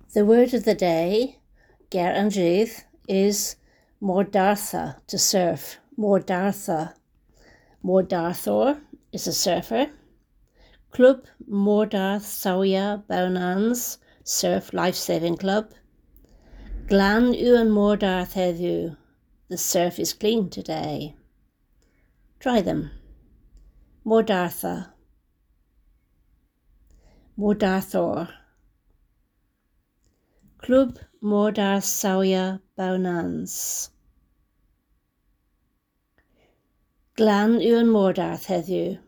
The word of the day, Ger and Jydd, is Mordartha, to surf. Mordartha. Mordarthor is a surfer. Club Mordarth Sawia Bownans, Surf Lifesaving Club. Glan Uan Mordarth heddiw, the surf is clean today. Try them. Mordartha. Mordarthor. Club Mordarth Sawia Bownans. Glan Uan Mordarth heddiw,